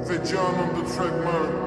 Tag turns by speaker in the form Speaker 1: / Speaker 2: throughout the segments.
Speaker 1: John on the track, man.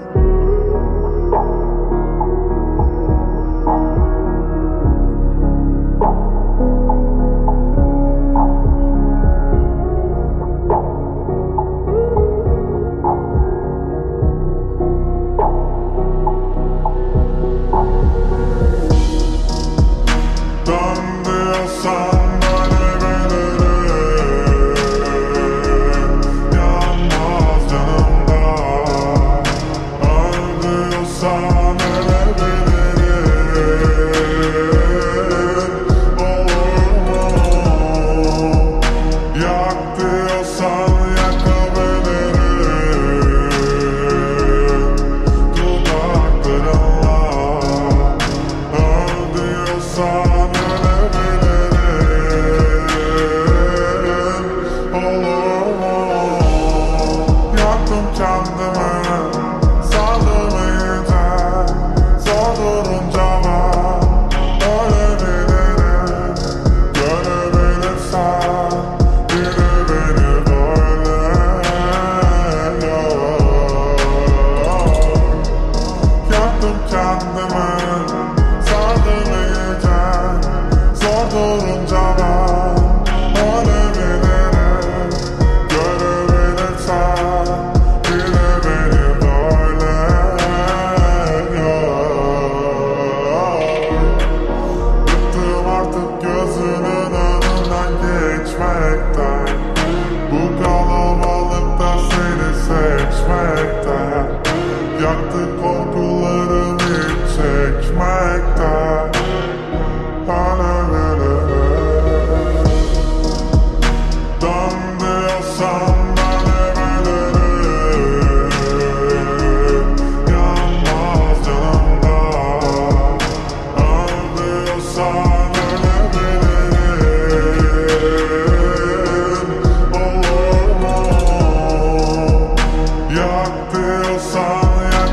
Speaker 2: Yaktı korkularımı çekmekte. Dön diyorsan dönebilirim. Yanmaz yanımda. Öl diyorsan ölebilirim. Olur mu? Yak diyorsan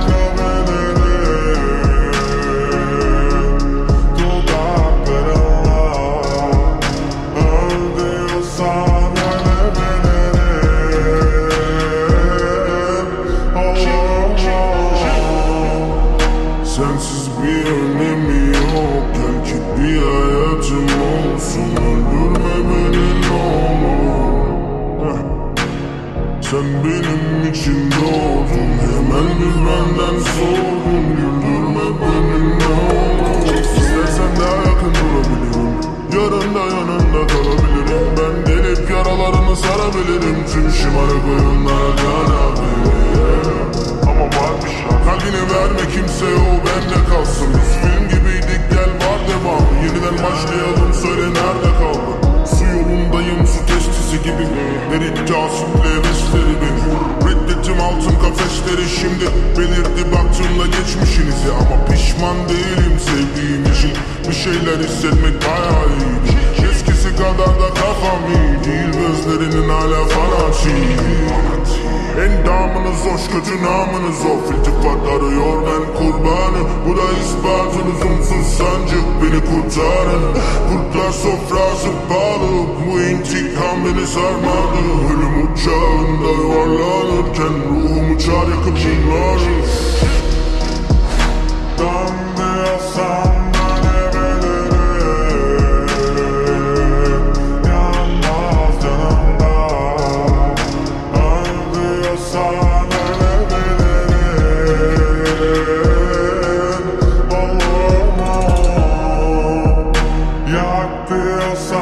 Speaker 2: sensiz bir önemi yok. Gel ki bir hayatım olsun. Öldürme beni ne olur. Sen benim için doğdun. Hemen bir benden sordun. Güldürme beni ne olur. İstersen daha yakın durabilirim. Yarın da yanında kalabilirim. Ben delip yaralarını sarabilirim. Tüm şımarık oyunlara kanabilirim. Ama varmış ya, kalbini verme kimseye, o bende kalsın. Biz film gibiydik, gel var devam. Yeniden başlayalım, söyle nerede kaldın? Su yolundayım, su testisi gibi. Eritti asitli hevesleri beni. Reddettim altın kafesleri şimdi. Belirdi baktığımda geçmişinizi. Ama pişman değilim sevdiğim için. Bir şeyler hissetmek bayağı iyiydi. Eskisi kadar da kafam iyi değil. Gözlerinin hala fanatik. Endamınız hoş, kötü namınız of. İltifat arıyor, ben kurbanı. Bu da ispatı, lüzumsuz sancı. Beni kurtarın. Kurtlar sofrası pahalı. Bu intikam beni sarmadı. Ölüm uçağında yuvarlanırken ruhum uçar yakıp bunları. Dön diyorsan dönebilirim. Yanmaz yanımda. Öl diyorsan ölebilirim. Olur mu? Yak diyorsan